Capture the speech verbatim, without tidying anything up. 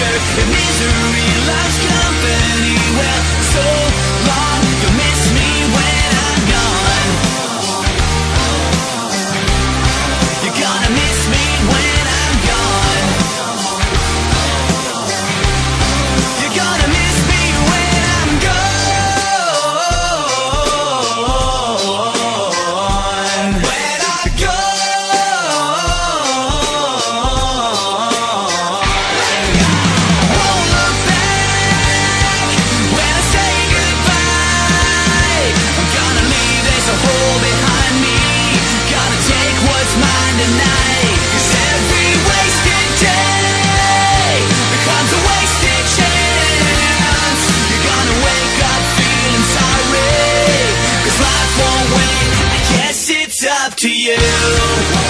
future. If misery loves company, well, so long. You'll miss me when I'm gone. You're gonna miss me when I'm gone. You're gonna miss me when I'm gone. When I go. Won't look back when I say goodbye. I'm gonna leave this a hole behind me. Gonna take what's mine tonight. 'Cause every wasted day becomes a wasted chance. You're gonna wake up feeling sorry. 'Cause life won't wait. I guess it's up to you.